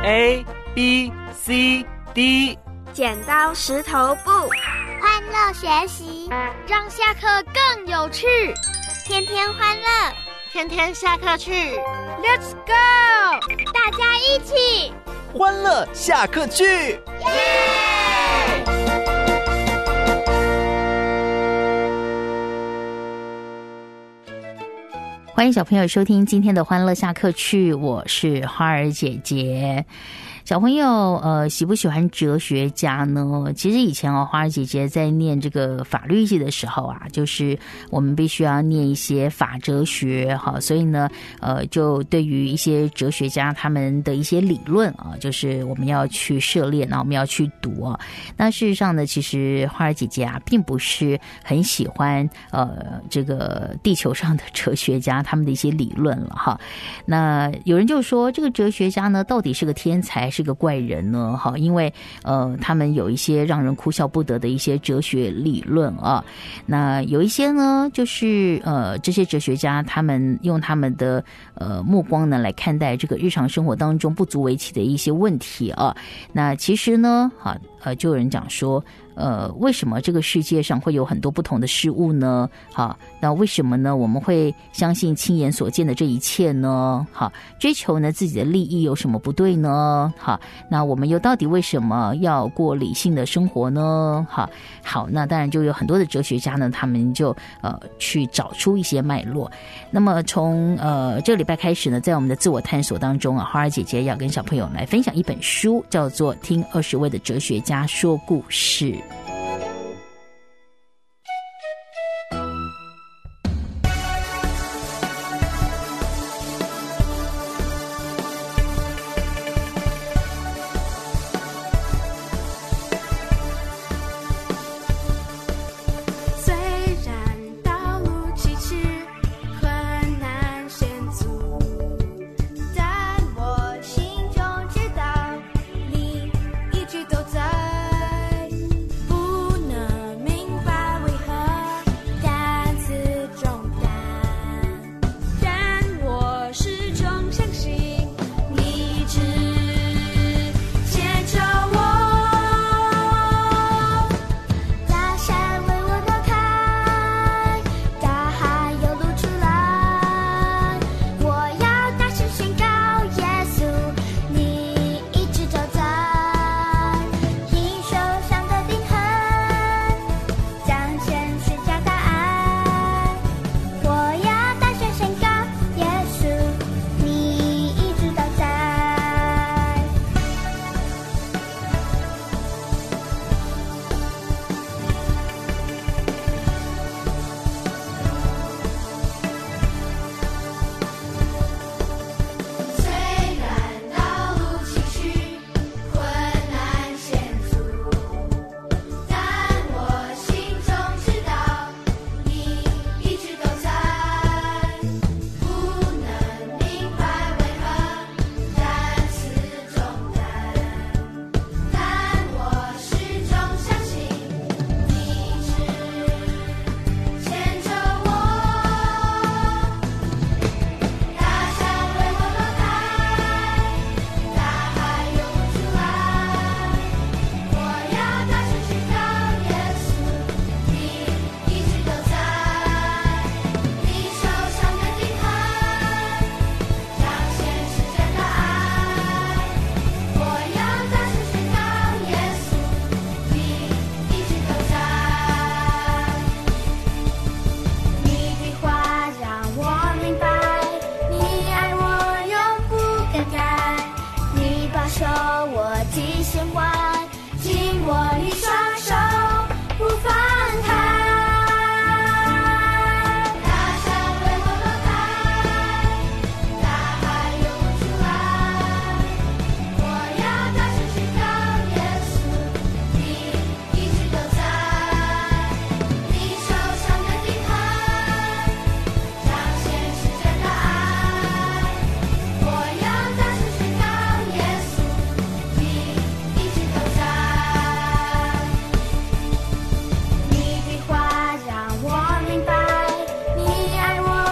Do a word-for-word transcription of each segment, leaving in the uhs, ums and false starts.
A B C D。 剪刀石头布， 欢乐学习， 让下课更有趣。 天天欢乐， 天天下课去。 Let's go！ 大家一起欢乐下课去，耶！ 欢迎小朋友收听今天的欢乐下课去，我是花儿姐姐。小朋友呃喜不喜欢哲学家呢？其实以前哦，花儿姐姐在念这个法律系的时候啊，就是我们必须要念一些法哲学哈，所以呢呃就对于一些哲学家他们的一些理论啊，就是我们要去涉猎，然后我们要去读啊。那事实上呢，其实花儿姐姐啊并不是很喜欢呃这个地球上的哲学家他们的一些理论了哈。那有人就说这个哲学家呢到底是个天才是个怪人呢？哈，因为呃，他们有一些让人哭笑不得的一些哲学理论啊。那有一些呢，就是呃，这些哲学家他们用他们的呃目光呢来看待这个日常生活当中不足为奇的一些问题啊。那其实呢，哈呃，就有人讲说。呃，为什么这个世界上会有很多不同的事物呢？好，那为什么呢？我们会相信亲眼所见的这一切呢？好，追求呢自己的利益有什么不对呢？好，那我们又到底为什么要过理性的生活呢？好，好，那当然就有很多的哲学家呢，他们就呃去找出一些脉络。那么从呃这个礼拜开始呢，在我们的自我探索当中啊，花儿姐姐要跟小朋友来分享一本书，叫做《听二十位的哲学家说故事》。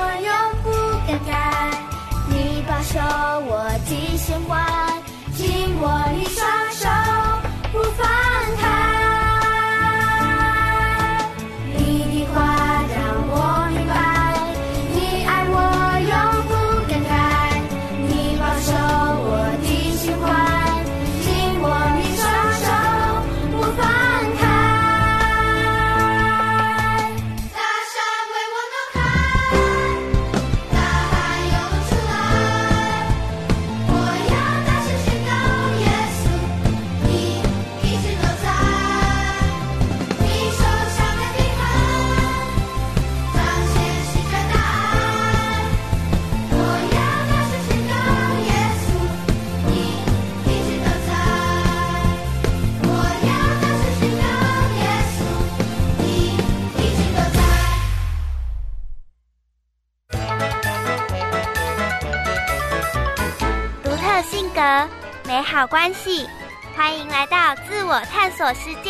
手我记弦外，紧特性格、美好关系。欢迎来到自我探索时间。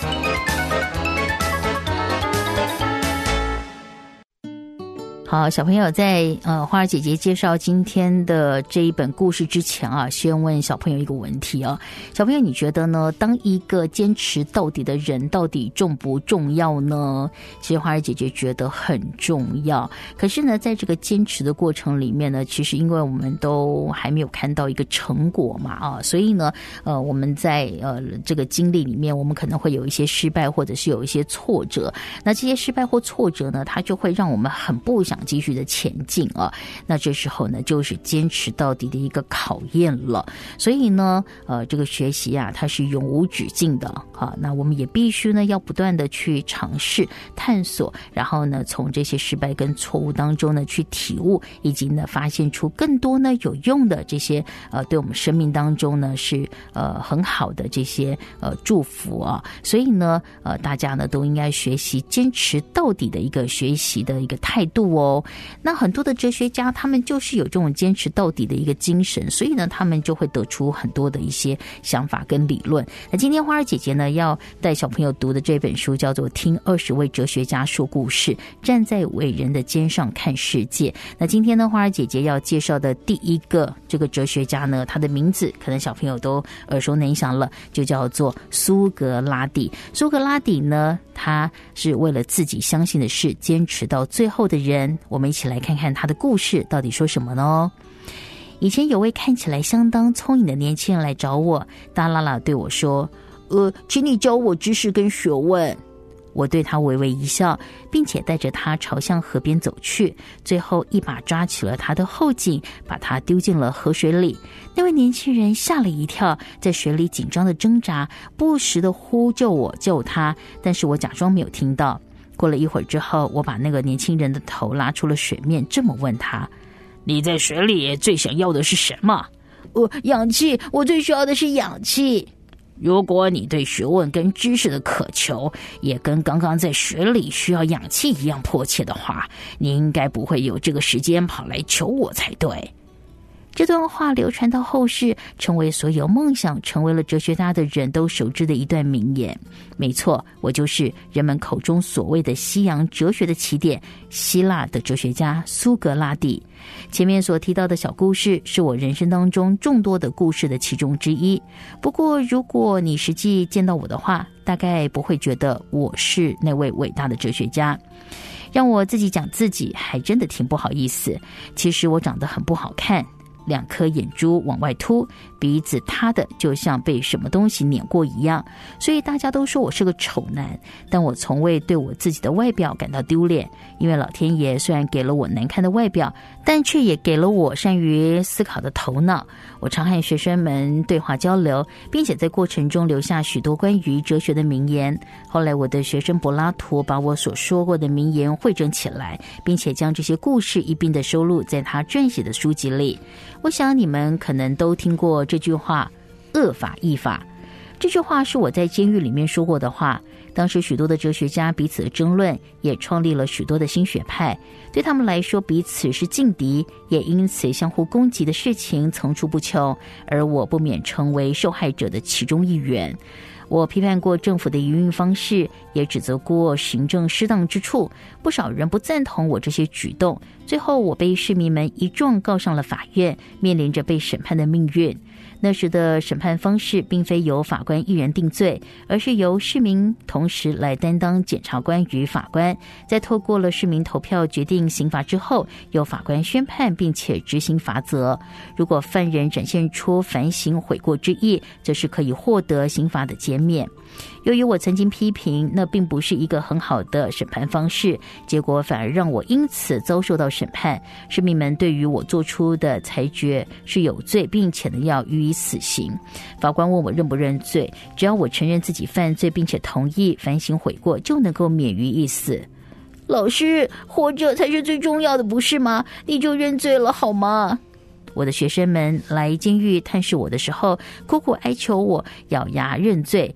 好，小朋友在呃花儿姐姐介绍今天的这一本故事之前啊，先问小朋友一个问题啊，小朋友你觉得呢？当一个坚持到底的人，到底重不重要呢？其实花儿姐姐觉得很重要。可是呢，在这个坚持的过程里面呢，其实因为我们都还没有看到一个成果嘛啊，所以呢，呃，我们在呃这个经历里面，我们可能会有一些失败，或者是有一些挫折。那这些失败或挫折呢，它就会让我们很不想继续的前进啊，那这时候呢，就是坚持到底的一个考验了。所以呢，呃，这个学习啊，它是永无止境的啊。那我们也必须呢，要不断的去尝试、探索，然后呢，从这些失败跟错误当中呢，去体悟，以及呢，发现出更多呢有用的这些呃，对我们生命当中呢是呃很好的这些呃祝福啊。所以呢，呃，大家呢都应该学习坚持到底的一个学习的一个态度哦。那很多的哲学家他们就是有这种坚持到底的一个精神，所以呢他们就会得出很多的一些想法跟理论。那今天花儿姐姐呢要带小朋友读的这本书叫做《听二十位哲学家说故事，站在伟人的肩上看世界》。那今天呢花儿姐姐要介绍的第一个这个哲学家呢，他的名字可能小朋友都耳熟能详了，就叫做苏格拉底。苏格拉底呢，他是为了自己相信的事坚持到最后的人。我们一起来看看他的故事到底说什么呢？以前有位看起来相当聪颖的年轻人来找我，大喇喇对我说：呃，请你教我知识跟学问。我对他微微一笑，并且带着他朝向河边走去，最后一把抓起了他的后颈，把他丢进了河水里。那位年轻人吓了一跳，在水里紧张的挣扎，不时的呼救我救他，但是我假装没有听到。过了一会儿之后，我把那个年轻人的头拉出了水面，这么问他：你在水里最想要的是什么？呃，氧气，我最需要的是氧气。如果你对学问跟知识的渴求也跟刚刚在水里需要氧气一样迫切的话，你应该不会有这个时间跑来求我才对。这段话流传到后世，成为所有梦想成为了哲学家的人都熟知的一段名言。没错，我就是人们口中所谓的西洋哲学的起点，希腊的哲学家苏格拉底。前面所提到的小故事是我人生当中众多的故事的其中之一。不过如果你实际见到我的话，大概不会觉得我是那位伟大的哲学家。让我自己讲自己还真的挺不好意思。其实我长得很不好看，两颗眼珠往外凸，鼻子塌的就像被什么东西碾过一样，所以大家都说我是个丑男。但我从未对我自己的外表感到丢脸，因为老天爷虽然给了我难看的外表，但却也给了我善于思考的头脑。我常和学生们对话交流，并且在过程中留下许多关于哲学的名言。后来我的学生柏拉图把我所说过的名言汇整起来，并且将这些故事一并的收录在他撰写的书籍里。我想你们可能都听过这句话，恶法亦法。这句话是我在监狱里面说过的话。当时许多的哲学家彼此的争论，也创立了许多的新学派。对他们来说，彼此是劲敌，也因此相互攻击的事情层出不穷，而我不免成为受害者的其中一员。我批判过政府的营运方式，也指责过行政失当之处，不少人不赞同我这些举动。最后我被市民们一状告上了法院，面临着被审判的命运。那时的审判方式并非由法官一人定罪，而是由市民同时来担当检察官与法官，在透过了市民投票决定刑罚之后，由法官宣判并且执行罚则。如果犯人展现出反省悔过之意，则是可以获得刑罚的减免。由于我曾经批评那并不是一个很好的审判方式，结果反而让我因此遭受到审判。市民们对于我做出的裁决是有罪，并且呢要予以死刑。法官问我认不认罪，只要我承认自己犯罪并且同意反省悔过，就能够免于一死。老师，活着才是最重要的，不是吗？你就认罪了好吗？我的学生们来监狱探视我的时候，苦苦哀求我咬牙认罪。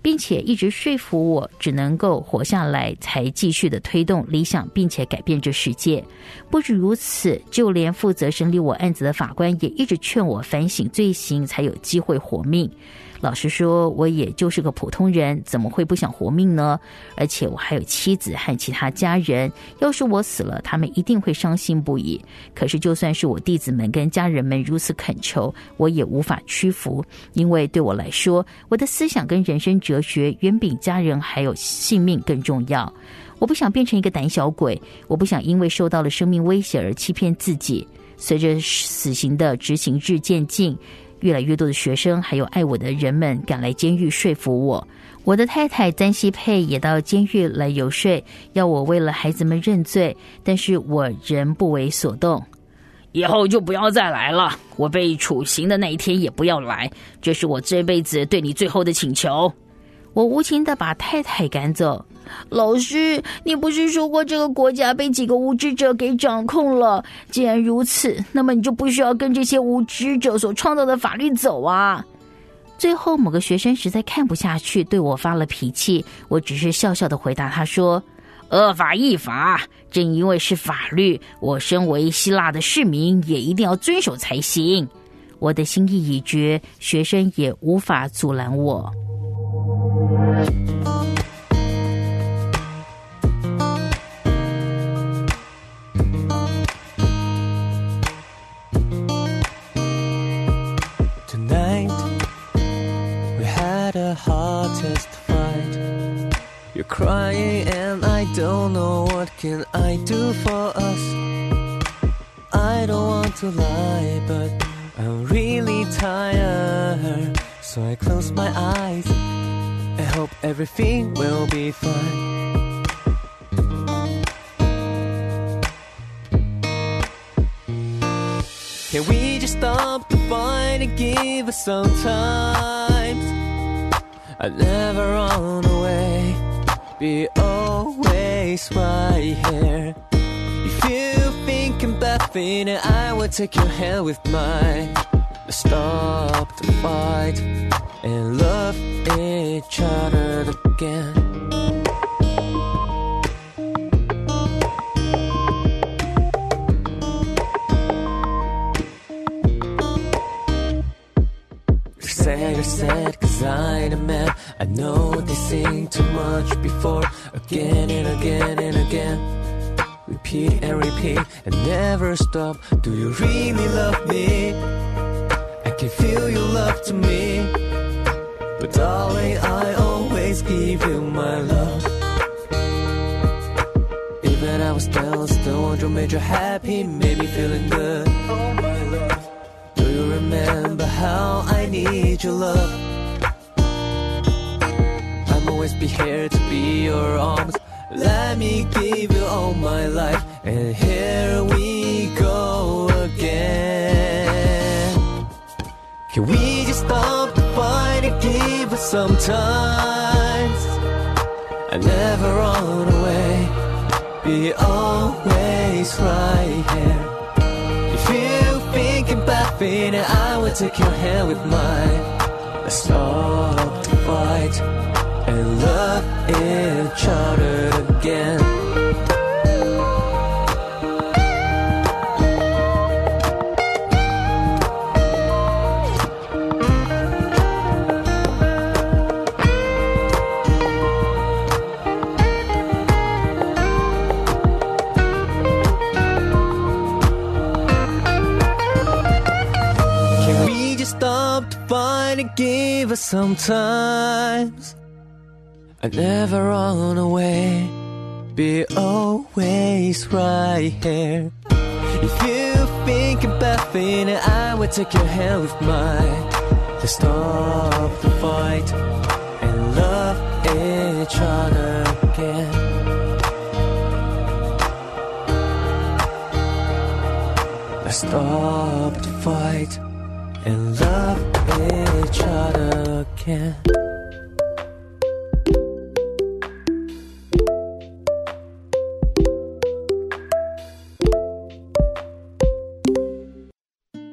并且一直说服我只能够活下来，才继续的推动理想，并且改变这世界。不止如此，就连负责审理我案子的法官也一直劝我反省罪行，才有机会活命。老实说，我也就是个普通人，怎么会不想活命呢？而且我还有妻子和其他家人，要是我死了，他们一定会伤心不已。可是就算是我弟子们跟家人们如此恳求，我也无法屈服，因为对我来说，我的思想跟人生哲学远比家人还有性命更重要。我不想变成一个胆小鬼，我不想因为受到了生命威胁而欺骗自己。随着死刑的执行日渐近，越来越多的学生还有爱我的人们赶来监狱说服我。我的太太詹希佩也到监狱来游说，要我为了孩子们认罪，但是我仍不为所动。以后就不要再来了，我被处刑的那一天也不要来，这是我这辈子对你最后的请求。我无情地把太太赶走。老师，你不是说过这个国家被几个无知者给掌控了？既然如此，那么你就不需要跟这些无知者所创造的法律走啊。最后某个学生实在看不下去，对我发了脾气，我只是笑笑地回答他说，恶法亦法，正因为是法律，我身为希腊的市民也一定要遵守才行。我的心意已决，学生也无法阻拦我。 You're crying and I don't know what can I do for us. I don't want to lie, but I'm really tired. So I close my eyes and hope everything will be fine. Can we just stop the fight and give us some time? I never run away, be always right here. If you think I'm bluffing, I will take your hand with mine. Let's stop the fight and love each other again. You're sad cause I ain't a man. I know they sing too much before. Again and again and again. Repeat and repeat and never stop. Do you really love me? I can feel your love to me. But darling, I always give you my love. Even I was down, still wonder made you happy, made me feeling good. Oh my love, do you remember how I need your love? I'll always be here to be your arms. Let me give you all my life. And here we go again. Can we just stop the fight and give us some time? I never run away, be always right here. If you think I'm bluffing, I will take your hand with mine. Let's stop the fight and love each other again. Can we just stop the fight and give us some time? I never run away, be always right here. If you think I'm bluffing, I will take your hand with mine. Let's stop the fight and love each other again. Let's stop the fight and love each other again. 好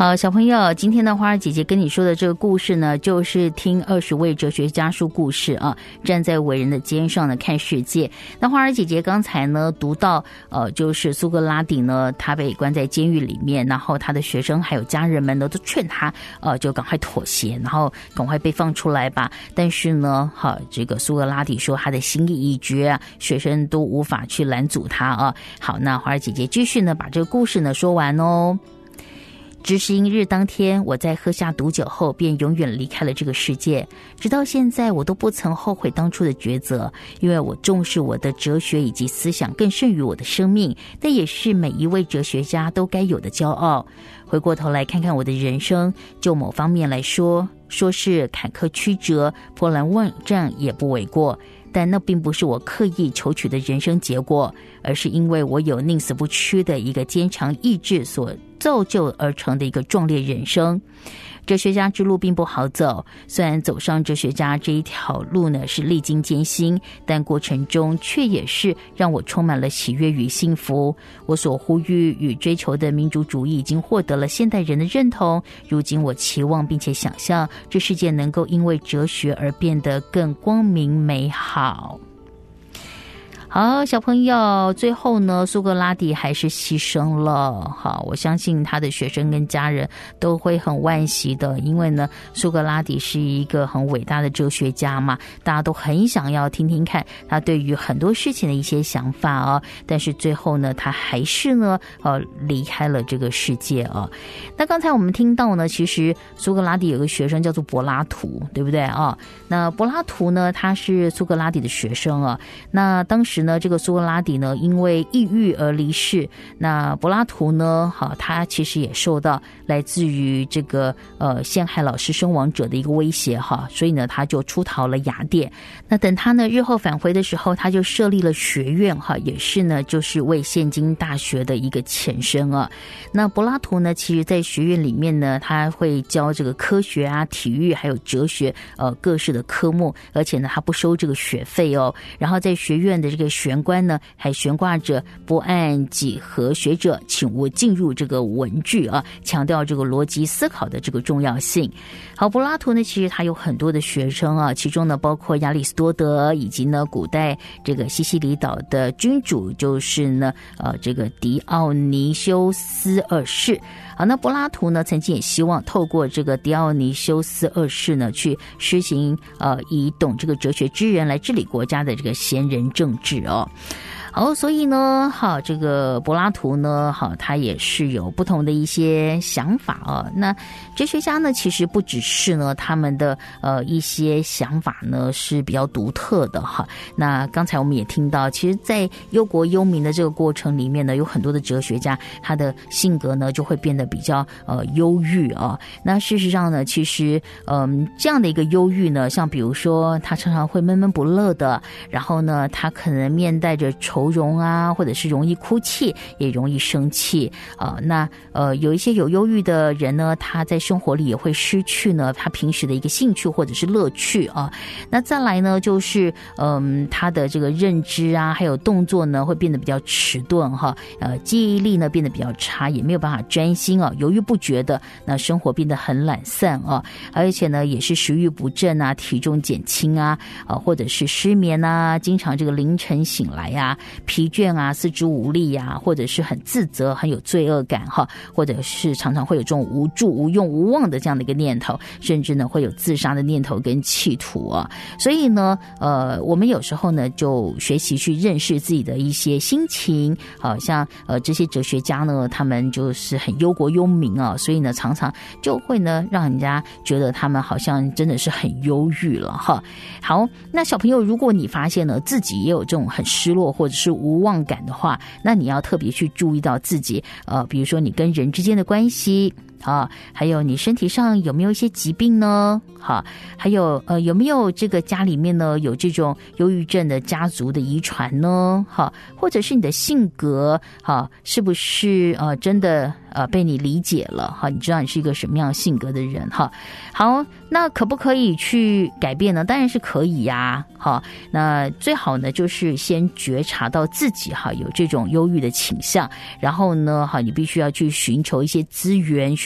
好，小朋友，今天的花儿姐姐跟你说的这个故事呢，就是听二十位哲学家说故事啊，站在伟人的肩上呢看世界。那花儿姐姐刚才呢读到，呃，就是苏格拉底呢，他被关在监狱里面，然后他的学生还有家人们呢都劝他，呃，就赶快妥协，然后赶快被放出来吧。但是呢，好，这个苏格拉底说他的心意已决啊，学生都无法去拦阻他啊。好，那花儿姐姐继续呢把这个故事呢说完哦。执行日当天，我在喝下毒酒后便永远离开了这个世界。直到现在，我都不曾后悔当初的抉择，因为我重视我的哲学以及思想更胜于我的生命，那也是每一位哲学家都该有的骄傲。回过头来看看我的人生，就某方面来说，说是坎坷曲折、波澜万丈也不为过。但那并不是我刻意求取的人生结果，而是因为我有宁死不屈的一个坚强意志所造就而成的一个壮烈人生。哲学家之路并不好走，虽然走上哲学家这一条路呢是历经艰辛，但过程中却也是让我充满了喜悦与幸福。我所呼吁与追求的民主主义已经获得了现代人的认同，如今我期望并且想象这世界能够因为哲学而变得更光明美好。好，小朋友，最后呢，苏格拉底还是牺牲了。好，我相信他的学生跟家人都会很惋惜的，因为呢，苏格拉底是一个很伟大的哲学家嘛，大家都很想要听听看他对于很多事情的一些想法哦。但是最后呢，他还是呢，呃，离开了这个世界啊。那刚才我们听到呢，其实苏格拉底有个学生叫做柏拉图，对不对啊？那柏拉图呢，他是苏格拉底的学生啊。那当时呢，这个苏格拉底呢，因为抑郁而离世。那柏拉图呢，好，他其实也受到来自于这个呃陷害老师身亡者的一个威胁哈，所以呢，他就出逃了雅典。那等他呢日后返回的时候，他就设立了学院哈，也是呢就是为现今大学的一个前身啊。那柏拉图呢，其实在学院里面呢，他会教这个科学啊、体育还有哲学呃各式的科目，而且呢他不收这个学费哦。然后在学院的这个玄关呢，还悬挂着不按几何学者请勿进入这个文句啊，强调这个逻辑思考的这个重要性。好，柏拉图呢，其实他有很多的学生啊，其中呢包括亚里士多德，以及呢古代这个西西里岛的君主，就是呢呃这个狄奥尼修斯二世。好，那柏拉图呢，曾经也希望透过这个狄奥尼修斯二世呢，去施行呃以懂这个哲学之人来治理国家的这个贤人政治哦。好，所以呢，好，这个柏拉图呢，好，他也是有不同的一些想法啊。那哲学家呢，其实不只是呢他们的呃一些想法呢是比较独特的哈。那刚才我们也听到，其实，在忧国忧民的这个过程里面呢，有很多的哲学家，他的性格呢就会变得比较呃忧郁啊。那事实上呢，其实嗯、呃、这样的一个忧郁呢，像比如说他常常会闷闷不乐的，然后呢，他可能面带着愁容啊，或者是容易哭泣，也容易生气啊、呃。那呃，有一些有忧郁的人呢，他在生活里也会失去呢他平时的一个兴趣或者是乐趣啊。那再来呢，就是嗯、呃，他的这个认知啊，还有动作呢，会变得比较迟钝哈。呃，记忆力呢变得比较差，也没有办法专心啊，犹豫不决的。那生活变得很懒散啊，而且呢，也是食欲不振啊，体重减轻啊，啊，或者是失眠啊，经常这个凌晨醒来啊。疲倦啊，四肢无力啊，或者是很自责，很有罪恶感哈，或者是常常会有这种无助、无用、无望的这样的一个念头，甚至呢会有自杀的念头跟企图啊。所以呢，呃，我们有时候呢就学习去认识自己的一些心情，好、啊、像呃这些哲学家呢，他们就是很忧国忧民啊，所以呢常常就会呢让人家觉得他们好像真的是很忧郁了哈。好，那小朋友，如果你发现呢自己也有这种很失落或者是无望感的话，那你要特别去注意到自己，呃，比如说你跟人之间的关系啊，还有你身体上有没有一些疾病呢？好，还有呃有没有这个家里面呢有这种忧郁症的家族的遗传呢？好，或者是你的性格，好，是不是呃真的呃被你理解了？哈，你知道你是一个什么样性格的人？哈，好，那可不可以去改变呢？当然是可以呀。好，那最好呢就是先觉察到自己哈有这种忧郁的倾向，然后呢哈你必须要去寻求一些资源，寻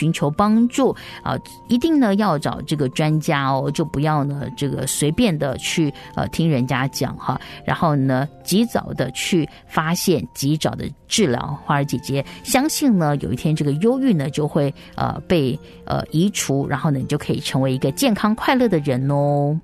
寻求帮助啊，一定呢要找这个专家哦，就不要呢这个随便的去呃听人家讲哈，然后呢及早的去发现，及早的治疗。花儿姐姐相信呢，有一天这个忧郁呢就会呃被呃移除，然后呢你就可以成为一个健康快乐的人哦。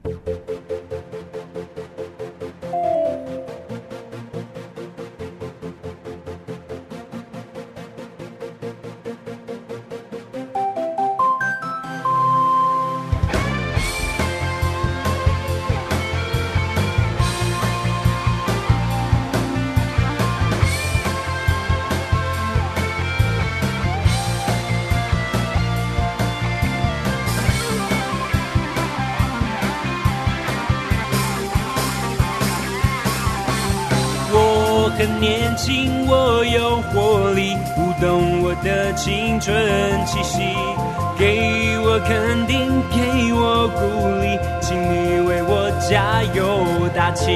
很年轻，我有活力，舞动我的青春气息，给我肯定，给我鼓励，请你为我加油打气。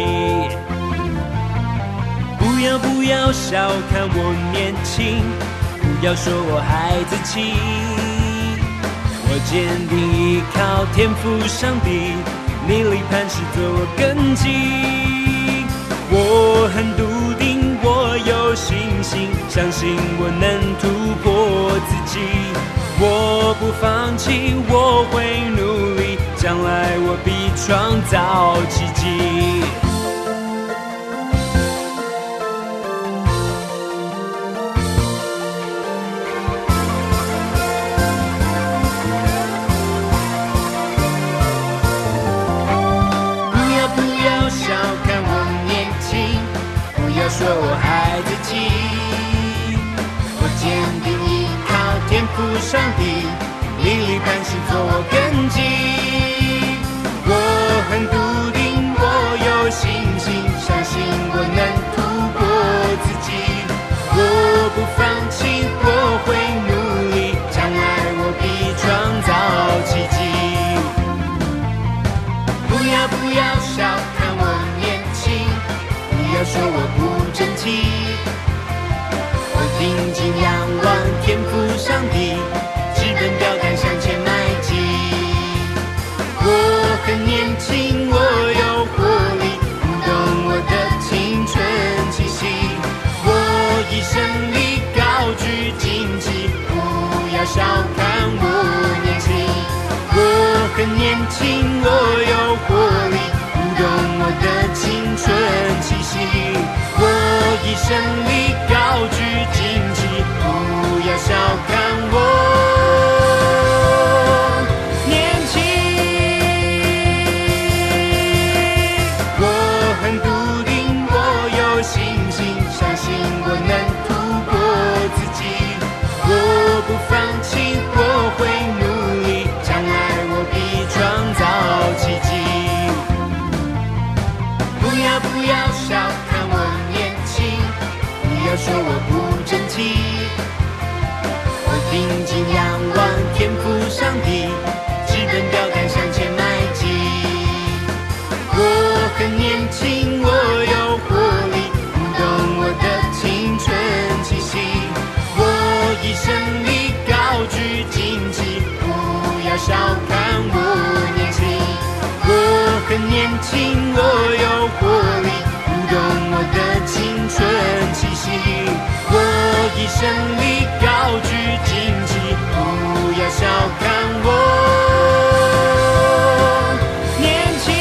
不要不要小看我年轻，不要说我孩子气，我坚定依靠天父上帝，逆力磐石做我根基。我很笃定，我有信心，相信我能突破自己。我不放弃，我会努力，将来我必创造奇迹。说我孩子气，我坚定依靠天父上帝，逆力磐石做我根基。我很笃定，我有信心，相信我能突破自己。我不放弃，我会努力，将来我必创造奇迹。不要不要小看我年轻，不要说我不争气，我定睛仰望天父上帝，直奔标杆向前迈进。我很年轻，我有活力，舞动我的青春气息，我以胜利高举荆棘，不要小看我年轻。我很年轻，我有活力，舞动我的青春气息，我以胜利高举荆棘，不要小看我年轻。我很笃定，我有信心，相信我能突破自己。我不放弃，我会努力，将来我必创造奇迹。不要不要小看我年轻，不要说我不争气，我定睛仰望天父上帝，直奔标杆向前迈进。我很年轻，我有活力，舞动我的青春气息，我以胜利高举荆棘，不要小看我年轻。我很年轻，我有活力，舞动我的青春气息，我以胜利高举荆棘，不要小看我年轻。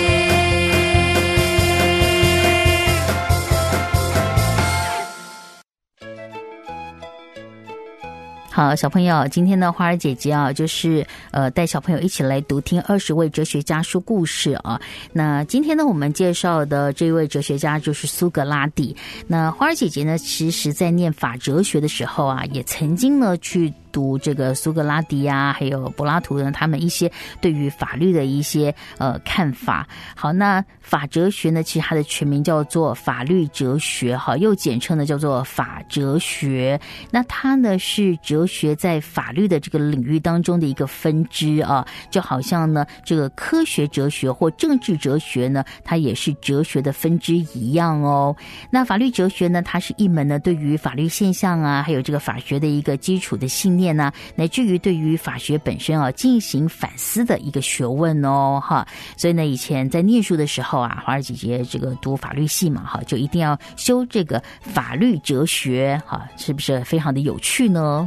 好，小朋友，今天呢，花儿姐姐啊，就是呃带小朋友一起来读听二十位哲学家说故事啊。那今天呢，我们介绍的这一位哲学家就是苏格拉底。那花儿姐姐呢，其实在念法哲学的时候啊，也曾经呢去读这个苏格拉底啊，还有柏拉图呢，他们一些对于法律的一些呃看法。好，那法哲学呢，其实它的全名叫做法律哲学，哈，又简称呢叫做法哲学。那它呢是哲学在法律的这个领域当中的一个分支啊，就好像呢这个科学哲学或政治哲学呢，它也是哲学的分支一样哦。那法律哲学呢，它是一门呢对于法律现象啊，还有这个法学的一个基础的信念念呢，乃至于对于法学本身啊进行反思的一个学问哦，哈。所以呢，以前在念书的时候啊，华儿姐姐这个读法律系嘛，哈，就一定要修这个法律哲学，哈，是不是非常的有趣呢？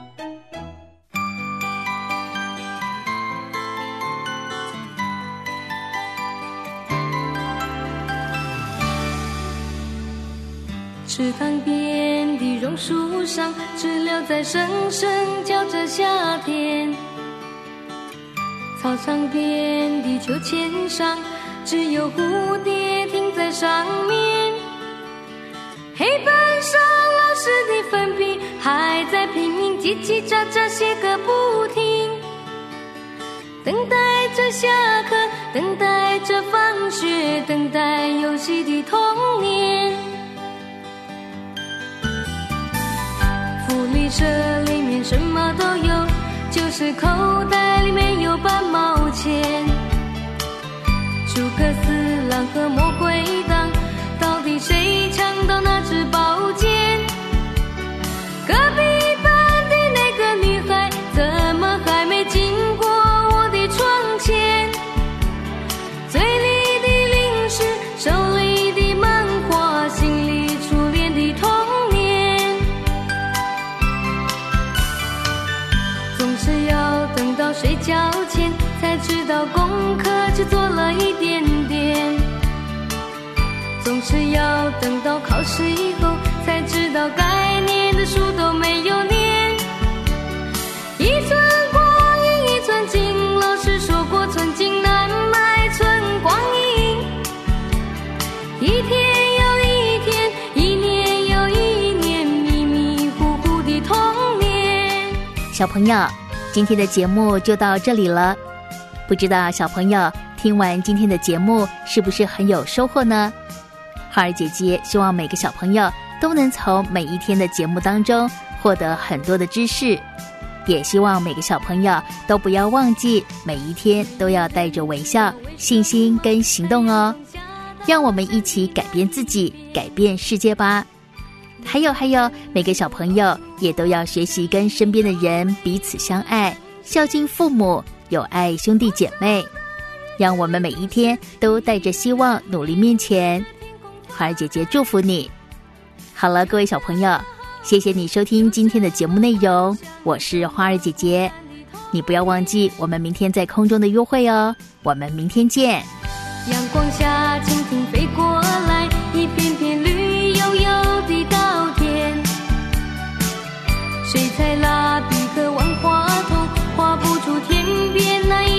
池塘边的榕树上，知了在声声叫着夏天。操场边的秋千上，只有蝴蝶停在上面。黑板上老师的粉笔还在拼命叽叽喳喳写个不停，等待着下课，等待着放学，等待游戏的童年。福利社里面什么都有，就是口袋里面有半毛钱。诸葛四郎和魔鬼党，到底谁抢到那支宝剑？隔壁班的那个女孩，怎么还没经过我的窗前？嘴里的零食，手里的漫画，心里初恋的童年。总是要等到睡觉前，才知道功课只做了一点点。总是要等到考试以后，才知道该念的书都没有念。一寸光阴一寸金，老师说过寸金难买寸光阴。一天又一天，一年又一年，迷迷糊糊的童年。 小朋友，今天的节目就到这里了。不知道小朋友听完今天的节目是不是很有收获呢？花儿姐姐希望每个小朋友都能从每一天的节目当中获得很多的知识，也希望每个小朋友都不要忘记每一天都要带着微笑、信心跟行动哦。让我们一起改变自己，改变世界吧。还有还有，每个小朋友也都要学习跟身边的人彼此相爱，孝敬父母，有爱兄弟姐妹。让我们每一天都带着希望努力面前。花儿姐姐祝福你。好了，各位小朋友，谢谢你收听今天的节目内容，我是花儿姐姐。你不要忘记我们明天在空中的约会哦，我们明天见。 阳光下蜻蜓飞过来，一片片绿油油的稻田。水彩蜡笔和万花筒画不出天边那一